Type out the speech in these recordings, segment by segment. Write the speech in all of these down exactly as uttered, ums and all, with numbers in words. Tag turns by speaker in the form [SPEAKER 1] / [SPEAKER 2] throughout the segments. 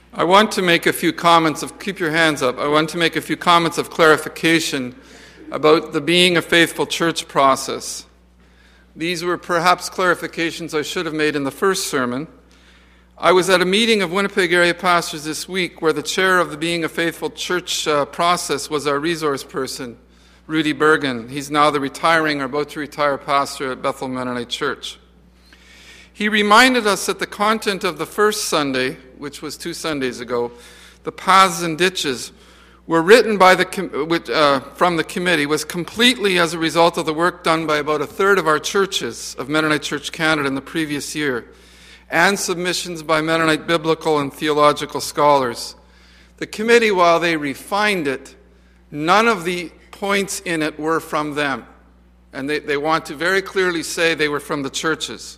[SPEAKER 1] I want to make a few comments of, keep your hands up, I want to make a few comments of clarification about the Being a Faithful Church process. These were perhaps clarifications I should have made in the first sermon. I was at a meeting of Winnipeg area pastors this week where the chair of the Being a Faithful Church uh, process was our resource person, Rudy Bergen. He's now the retiring or about to retire pastor at Bethel Mennonite Church. He reminded us that the content of the first Sunday, which was two Sundays ago, the paths and ditches, were written by the uh, from the committee, was completely as a result of the work done by about a third of our churches of Mennonite Church Canada in the previous year, and submissions by Mennonite biblical and theological scholars. The committee, while they refined it, none of the points in it were from them. And they, they want to very clearly say they were from the churches.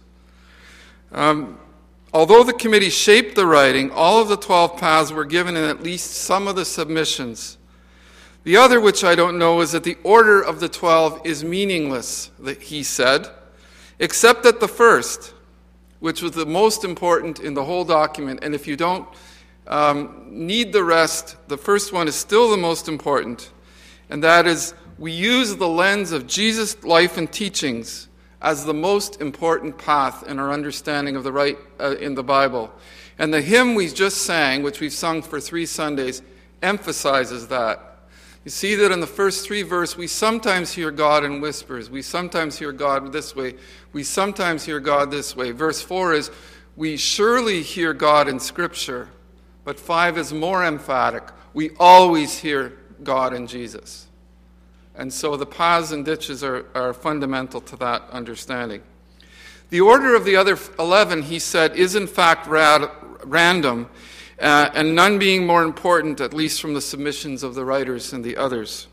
[SPEAKER 1] Um, although the committee shaped the writing, all of the twelve paths were given in at least some of the submissions. The other, which I don't know, is that the order of the twelve is meaningless, that he said, except that the first, which was the most important in the whole document, and if you don't um, need the rest, the first one is still the most important, and that is, we use the lens of Jesus' life and teachings as the most important path in our understanding of the right uh, in the Bible. And the hymn we just sang, which we've sung for three Sundays, emphasizes that. You see that in the first three verses, we sometimes hear God in whispers. We sometimes hear God this way. We sometimes hear God this way. Verse four is, we surely hear God in Scripture. But five is more emphatic. We always hear God in Jesus. And so the paths and ditches are, are fundamental to that understanding. The order of the other eleven, he said, is in fact rad, random, uh, and none being more important, at least from the submissions of the writers and the others.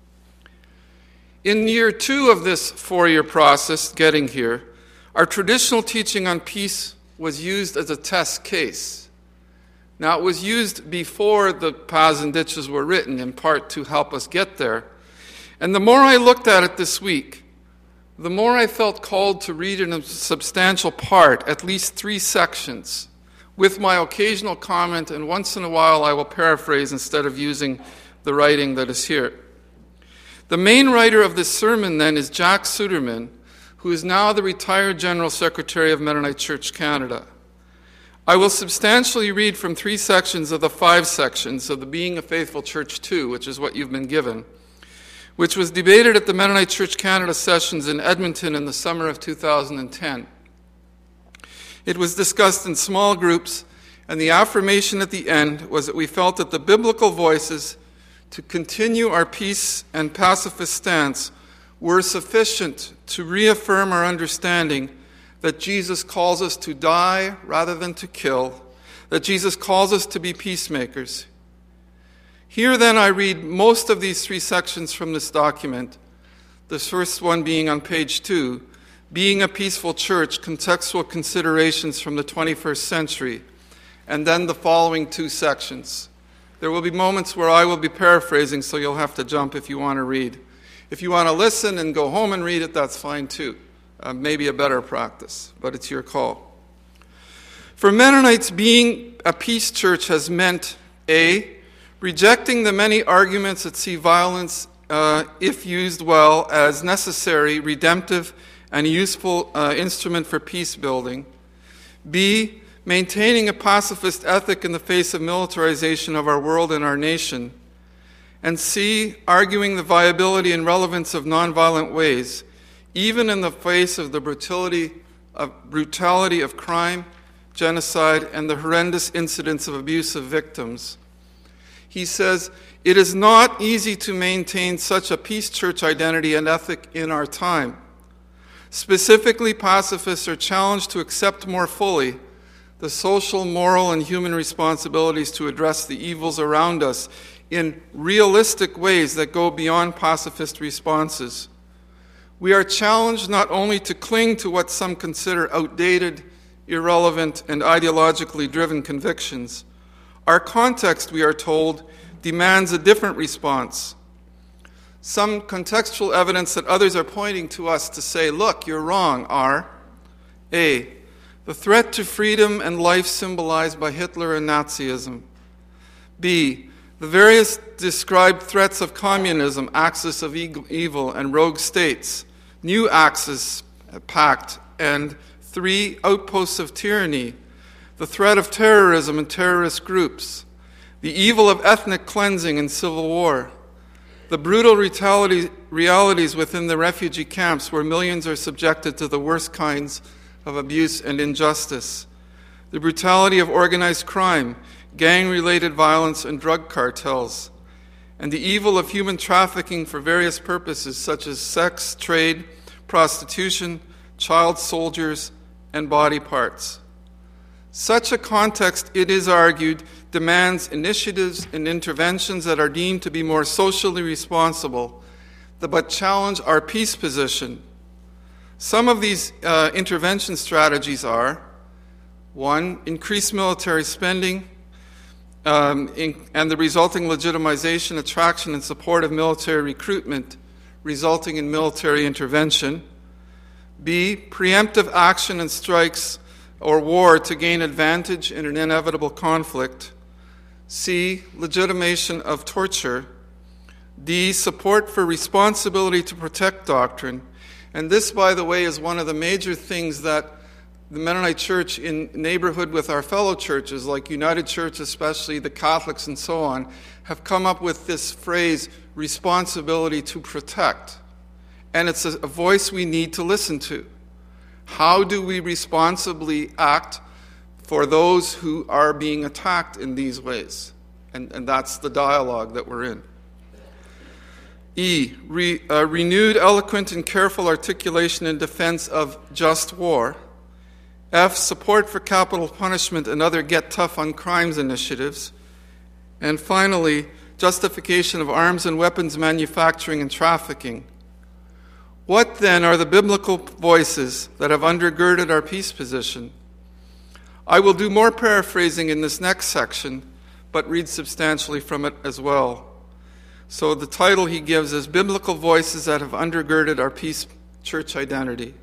[SPEAKER 1] In year two of this four-year process, getting here, our traditional teaching on peace was used as a test case. Now, it was used before the paths and ditches were written, in part to help us get there. And the more I looked at it this week, the more I felt called to read in a substantial part, at least three sections, with my occasional comment, and once in a while I will paraphrase instead of using the writing that is here. The main writer of this sermon, then, is Jack Suderman, who is now the retired General Secretary of Mennonite Church Canada. I will substantially read from three sections of the five sections of the Being a Faithful Church two, which is what you've been given, which was debated at the Mennonite Church Canada sessions in Edmonton in the summer of two thousand ten. It was discussed in small groups, and the affirmation at the end was that we felt that the biblical voices to continue our peace and pacifist stance were sufficient to reaffirm our understanding that Jesus calls us to die rather than to kill, that Jesus calls us to be peacemakers. Here then I read most of these three sections from this document, the first one being on page two, Being a Peaceful Church, Contextual Considerations from the twenty-first Century, and then the following two sections. There will be moments where I will be paraphrasing, so you'll have to jump if you want to read. If you want to listen and go home and read it, that's fine too. Uh, maybe a better practice, but it's your call. For Mennonites, being a peace church has meant A, rejecting the many arguments that see violence, uh, if used well, as necessary, redemptive, and useful uh, instrument for peace building. B, maintaining a pacifist ethic in the face of militarization of our world and our nation. And C, arguing the viability and relevance of nonviolent ways, even in the face of the brutality of, brutality of crime, genocide, and the horrendous incidents of abuse of victims. He says, it is not easy to maintain such a peace church identity and ethic in our time. Specifically, pacifists are challenged to accept more fully the social, moral, and human responsibilities to address the evils around us in realistic ways that go beyond pacifist responses. We are challenged not only to cling to what some consider outdated, irrelevant, and ideologically driven convictions. Our context, we are told, demands a different response. Some contextual evidence that others are pointing to us to say, look, you're wrong, are A, the threat to freedom and life symbolized by Hitler and Nazism. B, the various described threats of communism, axis of evil, and rogue states, new axis pact, and three, outposts of tyranny, the threat of terrorism and terrorist groups, the evil of ethnic cleansing and civil war, the brutal reality, realities within the refugee camps where millions are subjected to the worst kinds of abuse and injustice, the brutality of organized crime, gang-related violence, and drug cartels, and the evil of human trafficking for various purposes such as sex, trade, prostitution, child soldiers, and body parts. Such a context, it is argued, demands initiatives and interventions that are deemed to be more socially responsible, but challenge our peace position. Some of these uh, intervention strategies are, one, increased military spending um, in, and the resulting legitimization, attraction, and support of military recruitment, resulting in military intervention. B, preemptive action and strikes or war to gain advantage in an inevitable conflict. C, legitimation of torture. D, support for responsibility to protect doctrine. And this, by the way, is one of the major things that the Mennonite Church, in neighborhood with our fellow churches, like United Church especially, the Catholics and so on, have come up with this phrase, responsibility to protect. And it's a, a voice we need to listen to. How do we responsibly act for those who are being attacked in these ways? And, and that's the dialogue that we're in. E, re, uh, renewed, eloquent, and careful articulation in defense of just war. F, support for capital punishment and other get tough on crimes initiatives. And finally, justification of arms and weapons manufacturing and trafficking. What then are the biblical voices that have undergirded our peace position? I will do more paraphrasing in this next section, but read substantially from it as well. So the title he gives is Biblical Voices That Have Undergirded Our Peace Church Identity.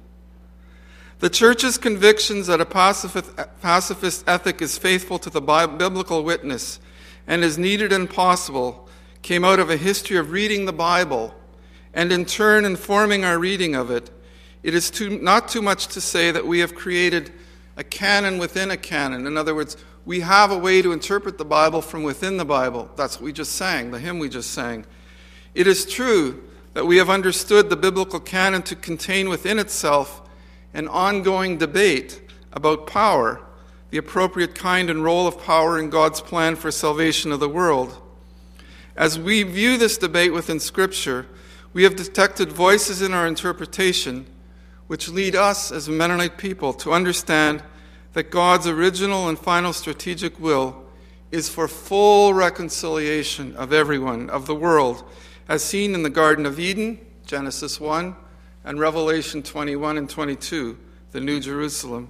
[SPEAKER 1] The Church's convictions that a pacifist, pacifist ethic is faithful to the biblical witness and is needed and possible came out of a history of reading the Bible and in turn informing our reading of it. It is too, not too much to say that we have created a canon within a canon. In other words, we have a way to interpret the Bible from within the Bible. That's what we just sang, the hymn we just sang. It is true that we have understood the biblical canon to contain within itself an ongoing debate about power, the appropriate kind and role of power in God's plan for salvation of the world. As we view this debate within Scripture, we have detected voices in our interpretation which lead us as a Mennonite people to understand that God's original and final strategic will is for full reconciliation of everyone, of the world, as seen in the Garden of Eden, Genesis one, and Revelation twenty-one and twenty-two, the New Jerusalem.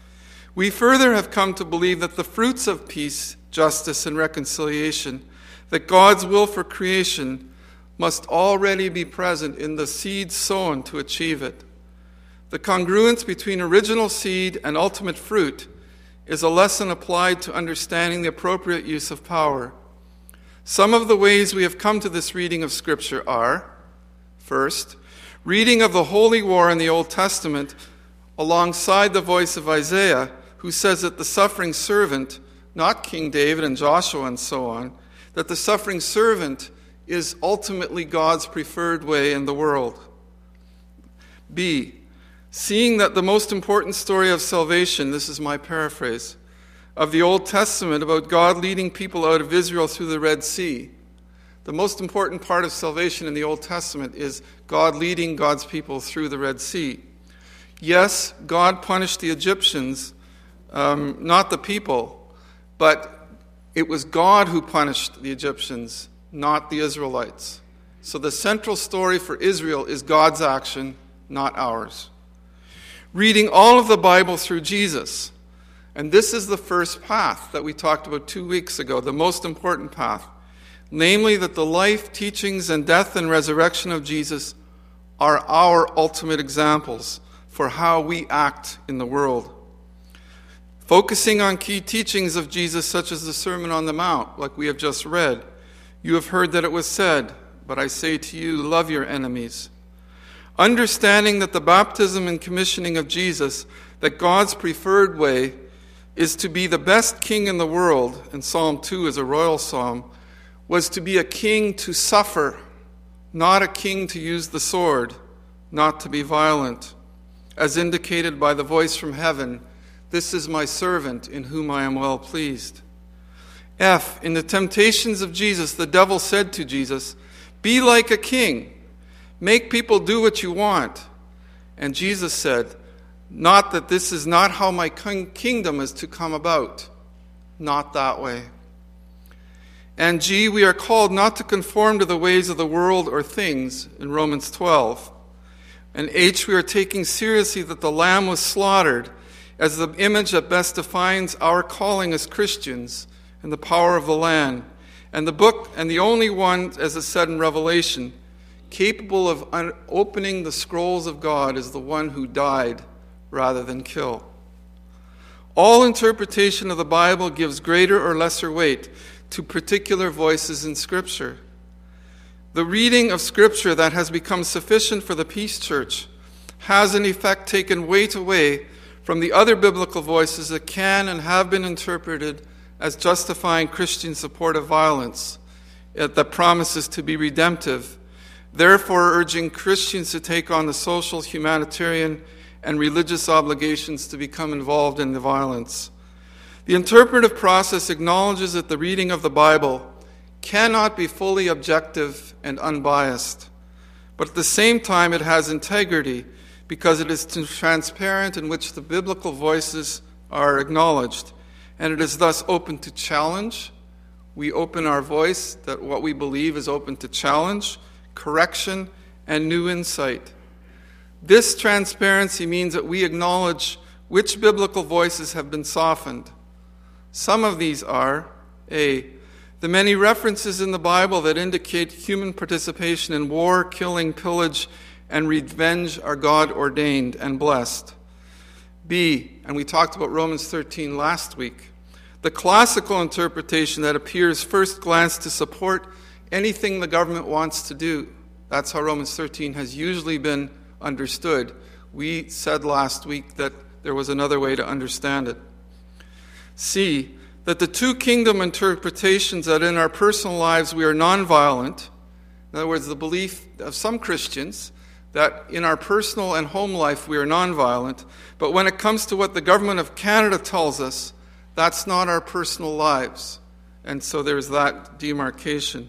[SPEAKER 1] We further have come to believe that the fruits of peace, justice, and reconciliation, that God's will for creation must already be present in the seed sown to achieve it. The congruence between original seed and ultimate fruit is a lesson applied to understanding the appropriate use of power. Some of the ways we have come to this reading of Scripture are, first, reading of the Holy War in the Old Testament alongside the voice of Isaiah, who says that the suffering servant, not King David and Joshua and so on, that the suffering servant is ultimately God's preferred way in the world. B, seeing that the most important story of salvation, this is my paraphrase, of the Old Testament about God leading people out of Israel through the Red Sea. The most important part of salvation in the Old Testament is God leading God's people through the Red Sea. Yes, God punished the Egyptians, um, not the people, but it was God who punished the Egyptians, not the Israelites. So the central story for Israel is God's action, not ours. Reading all of the Bible through Jesus. And this is the first path that we talked about two weeks ago, the most important path. Namely, that the life, teachings, and death and resurrection of Jesus are our ultimate examples for how we act in the world. focusing on key teachings of Jesus, such as the Sermon on the Mount, like we have just read. You have heard that it was said, but I say to you, love your enemies. Understanding that the baptism and commissioning of Jesus, that God's preferred way is to be the best king in the world, and Psalm two is a royal psalm, was to be a king to suffer, not a king to use the sword, not to be violent, as indicated by the voice from heaven, this is my servant in whom I am well pleased. F, in the temptations of Jesus, the devil said to Jesus, be like a king, make people do what you want. And Jesus said, not that this is not how my kingdom is to come about, not that way. And G, we are called not to conform to the ways of the world or things, in Romans twelve. And H, we are taking seriously that the Lamb was slaughtered as the image that best defines our calling as Christians and the power of the Lamb. And the book, and the only one, as it said in Revelation, capable of un- opening the scrolls of God is the one who died rather than kill. All interpretation of the Bible gives greater or lesser weight to particular voices in Scripture. The reading of Scripture that has become sufficient for the Peace Church has in effect taken weight away from the other biblical voices that can and have been interpreted as justifying Christian support of violence that promises to be redemptive, therefore urging Christians to take on the social, humanitarian, and religious obligations to become involved in the violence. The interpretive process acknowledges that the reading of the Bible cannot be fully objective and unbiased, but at the same time it has integrity because it is transparent, in which the biblical voices are acknowledged, and it is thus open to challenge. We open our voice that what we believe is open to challenge, correction, and new insight. This transparency means that we acknowledge which biblical voices have been softened. Some of these are, A, the many references in the Bible that indicate human participation in war, killing, pillage, and revenge are God-ordained and blessed. B, and we talked about Romans thirteen last week, the classical interpretation that appears first glance to support anything the government wants to do. That's how Romans thirteen has usually been understood. We said last week that there was another way to understand it. C, that the two kingdom interpretations that in our personal lives we are nonviolent, in other words, the belief of some Christians that in our personal and home life we are nonviolent, but when it comes to what the government of Canada tells us, that's not our personal lives. And so there's that demarcation.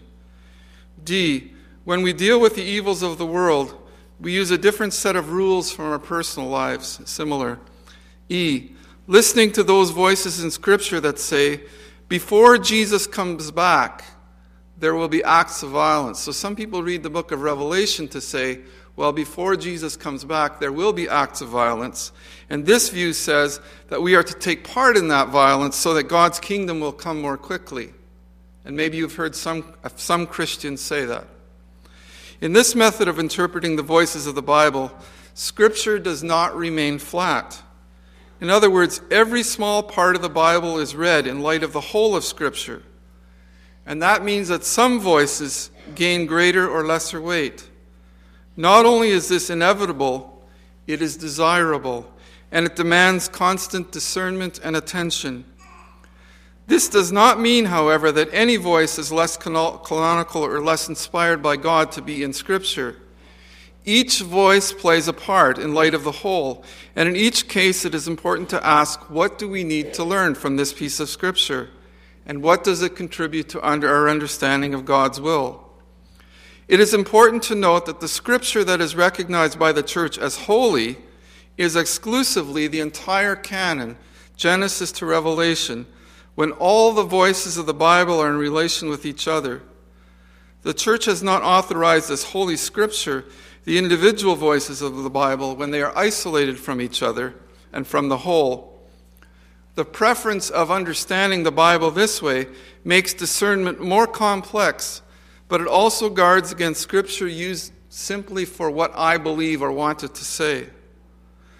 [SPEAKER 1] D, when we deal with the evils of the world, we use a different set of rules from our personal lives, similar. E, listening to those voices in Scripture that say, before Jesus comes back, there will be acts of violence. So some people read the book of Revelation to say, well, before Jesus comes back, there will be acts of violence. And this view says that we are to take part in that violence so that God's kingdom will come more quickly. And maybe you've heard some, some Christians say that. In this method of interpreting the voices of the Bible, Scripture does not remain flat. In other words, every small part of the Bible is read in light of the whole of Scripture. And that means that some voices gain greater or lesser weight. Not only is this inevitable, it is desirable, and it demands constant discernment and attention. This does not mean, however, that any voice is less canonical or less inspired by God to be in Scripture. Each voice plays a part in light of the whole, and in each case it is important to ask, what do we need to learn from this piece of Scripture? And what does it contribute to our understanding of God's will? It is important to note that the Scripture that is recognized by the Church as holy is exclusively the entire canon, Genesis to Revelation, when all the voices of the Bible are in relation with each other. The Church has not authorized as holy Scripture the individual voices of the Bible when they are isolated from each other and from the whole. The preference of understanding the Bible this way makes discernment more complex, but it also guards against Scripture used simply for what I believe or want it to say.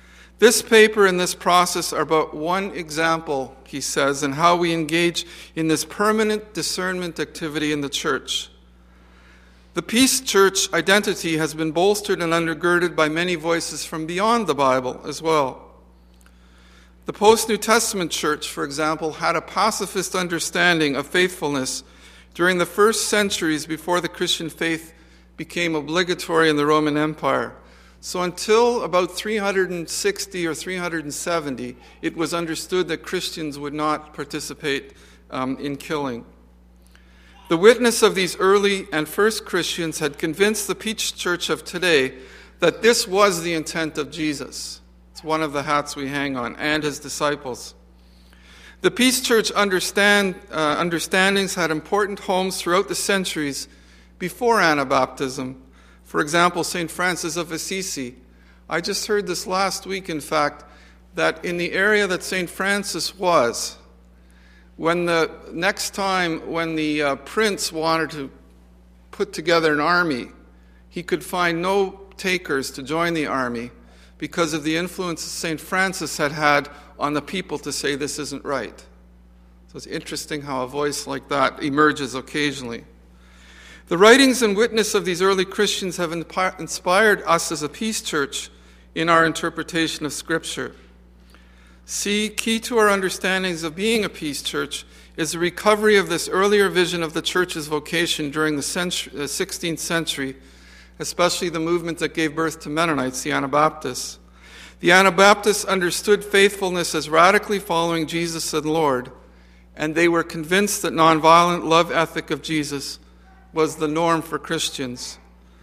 [SPEAKER 1] This paper and this process are but one example, he says, in how we engage in this permanent discernment activity in the church. The Peace Church identity has been bolstered and undergirded by many voices from beyond the Bible as well. The post-New Testament church, for example, had a pacifist understanding of faithfulness during the first centuries before the Christian faith became obligatory in the Roman Empire. So until about three hundred sixty or three hundred seventy, it was understood that Christians would not participate um, in killing. The witness of these early and first Christians had convinced the Peace Church of today that this was the intent of Jesus. It's one of the hats we hang on, and his disciples. The Peace Church understand, uh, understandings had important homes throughout the centuries before Anabaptism. For example, Saint Francis of Assisi. I just heard this last week, in fact, that in the area that Saint Francis was, when the next time when the uh, prince wanted to put together an army, he could find no takers to join the army because of the influence Saint Francis had had on the people to say this isn't right. So it's interesting how a voice like that emerges occasionally. The writings and witness of these early Christians have inspired us as a Peace Church in our interpretation of Scripture. See, key to our understandings of being a Peace Church is the recovery of this earlier vision of the Church's vocation during the century, uh, sixteenth century, especially the movement that gave birth to Mennonites, the Anabaptists. The Anabaptists understood faithfulness as radically following Jesus and Lord, and they were convinced that nonviolent love ethic of Jesus was the norm for Christians.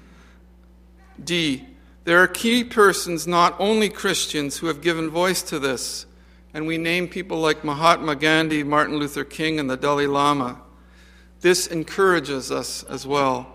[SPEAKER 1] D. There are key persons, not only Christians, who have given voice to this, and we name people like Mahatma Gandhi, Martin Luther King, and the Dalai Lama. This encourages us as well.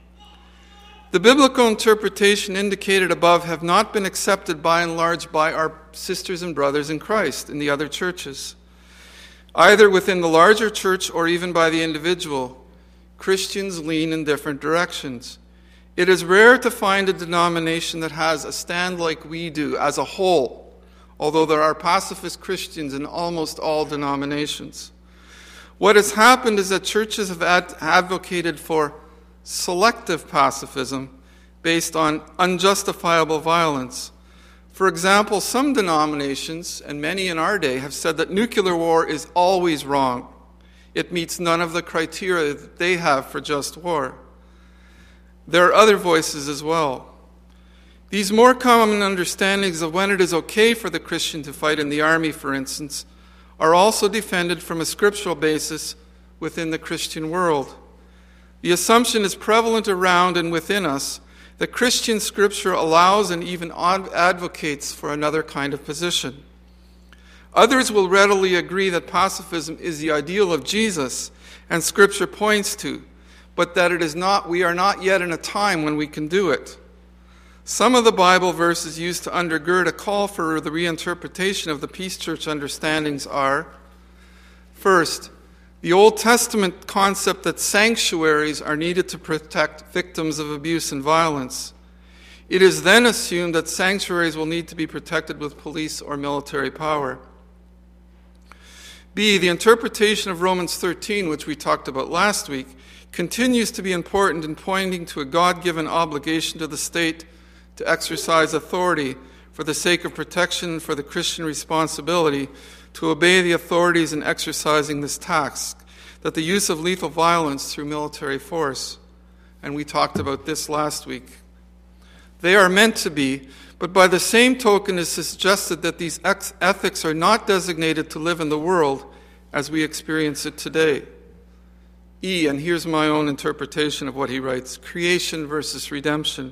[SPEAKER 1] The biblical interpretation indicated above have not been accepted by and large by our sisters and brothers in Christ in the other churches, either within the larger church or even by the individual. Christians lean in different directions. It is rare to find a denomination that has a stand like we do as a whole, although there are pacifist Christians in almost all denominations. What has happened is that churches have ad- advocated for selective pacifism based on unjustifiable violence. For example, some denominations, and many in our day, have said that nuclear war is always wrong. It meets none of the criteria that they have for just war. There are other voices as well. These more common understandings of when it is okay for the Christian to fight in the army, for instance, are also defended from a scriptural basis within the Christian world. The assumption is prevalent around and within us that Christian scripture allows and even advocates for another kind of position. Others will readily agree that pacifism is the ideal of Jesus and Scripture points to, but that it is not, we are not yet in a time when we can do it. Some of the Bible verses used to undergird a call for the reinterpretation of the Peace Church understandings are, first, the Old Testament concept that sanctuaries are needed to protect victims of abuse and violence. It is then assumed that sanctuaries will need to be protected with police or military power. B, the interpretation of Romans thirteen, which we talked about last week, continues to be important in pointing to a God-given obligation to the state to exercise authority for the sake of protection and for the Christian responsibility to obey the authorities in exercising this task, that the use of lethal violence through military force. And we talked about this last week. They are meant to be, but by the same token it is suggested that these ex- ethics are not designated to live in the world as we experience it today. E, and here's my own interpretation of what he writes, creation versus redemption.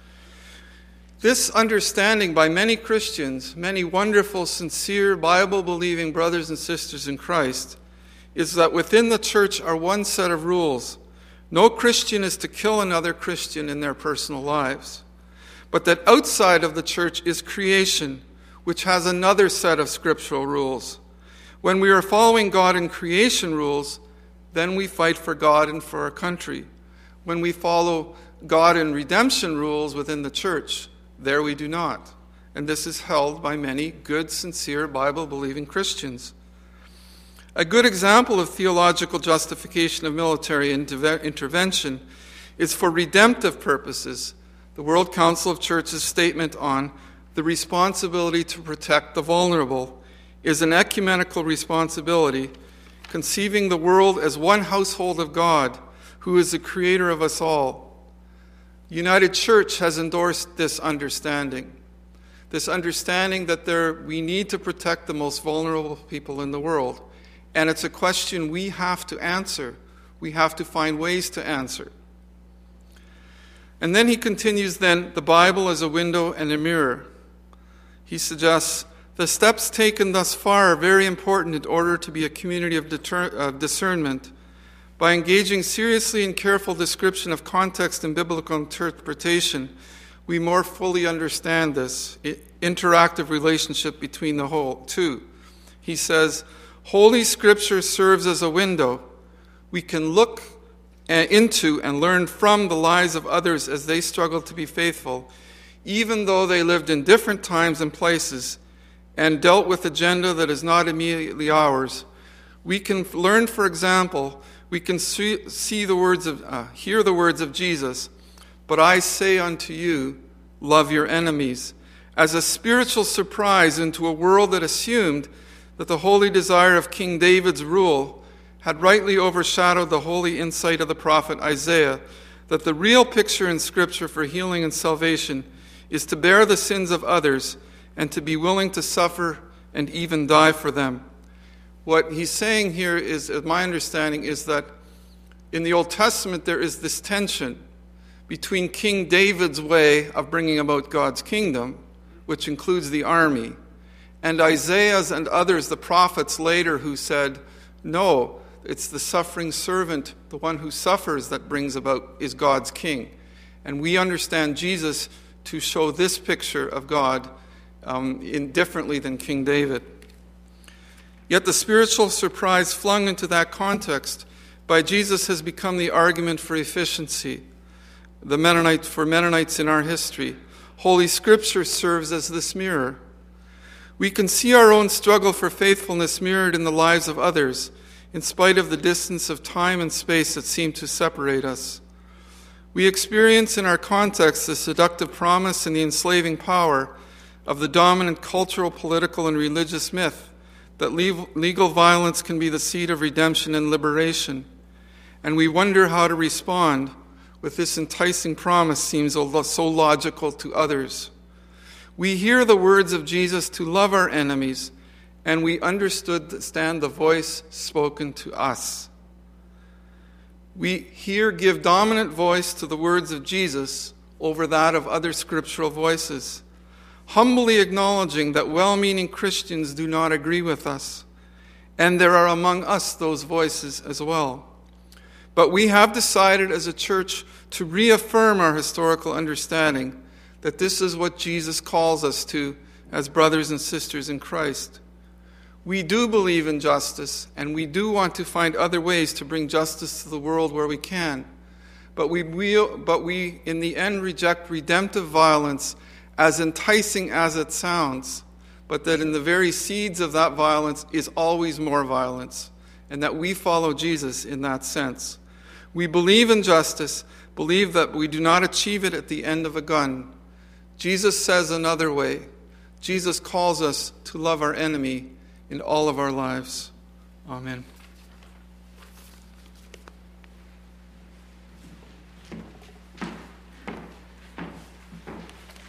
[SPEAKER 1] This understanding by many Christians, many wonderful, sincere, Bible-believing brothers and sisters in Christ, is that within the church are one set of rules. No Christian is to kill another Christian in their personal lives. But that outside of the church is creation, which has another set of scriptural rules. When we are following God in creation rules, then we fight for God and for our country. When we follow God in redemption rules within the church, there we do not. and this is held by many good, sincere, Bible-believing Christians. A good example of theological justification of military interve- intervention is for redemptive purposes, the World Council of Churches' statement on the responsibility to protect the vulnerable is an ecumenical responsibility, conceiving the world as one household of God, who is the creator of us all. United Church has endorsed this understanding, this understanding that there, we need to protect the most vulnerable people in the world. And it's a question we have to answer. We have to find ways to answer. And then he continues then, the Bible as a window and a mirror. He suggests, the steps taken thus far are very important in order to be a community of, deter- of discernment. By engaging seriously in careful description of context and biblical interpretation, we more fully understand this interactive relationship between the whole two. He says, Holy Scripture serves as a window. We can look into and learn from the lives of others as they struggle to be faithful, even though they lived in different times and places and dealt with agenda that is not immediately ours. We can learn, for example, we can see, see the words of, uh, hear the words of Jesus, but I say unto you, love your enemies, as a spiritual surprise into a world that assumed that the holy desire of King David's rule had rightly overshadowed the holy insight of the prophet Isaiah, that the real picture in Scripture for healing and salvation is to bear the sins of others and to be willing to suffer and even die for them. What he's saying here is, my understanding, is that in the Old Testament there is this tension between King David's way of bringing about God's kingdom, which includes the army, and Isaiah's and others, the prophets later, who said, no, it's the suffering servant, the one who suffers, that brings about, is God's king. And we understand Jesus to show this picture of God um, in differently than King David. Yet the spiritual surprise flung into that context by Jesus has become the argument for efficiency. The Mennonite, for Mennonites in our history, Holy Scripture serves as this mirror. We can see our own struggle for faithfulness mirrored in the lives of others, in spite of the distance of time and space that seem to separate us. We experience in our context the seductive promise and the enslaving power of the dominant cultural, political, and religious myth that legal violence can be the seed of redemption and liberation. And we wonder how to respond with this enticing promise seems so logical to others. We hear the words of Jesus to love our enemies, and we understand the voice spoken to us. We here give dominant voice to the words of Jesus over that of other scriptural voices, humbly acknowledging that well-meaning Christians do not agree with us, and there are among us those voices as well. But we have decided as a church to reaffirm our historical understanding that this is what Jesus calls us to as brothers and sisters in Christ. We do believe in justice, and we do want to find other ways to bring justice to the world where we can. But we, will, but we in the end, reject redemptive violence, as enticing as it sounds, but that in the very seeds of that violence is always more violence, and that we follow Jesus in that sense. We believe in justice, believe that we do not achieve it at the end of a gun. Jesus says another way. Jesus calls us to love our enemy in all of our lives. Amen.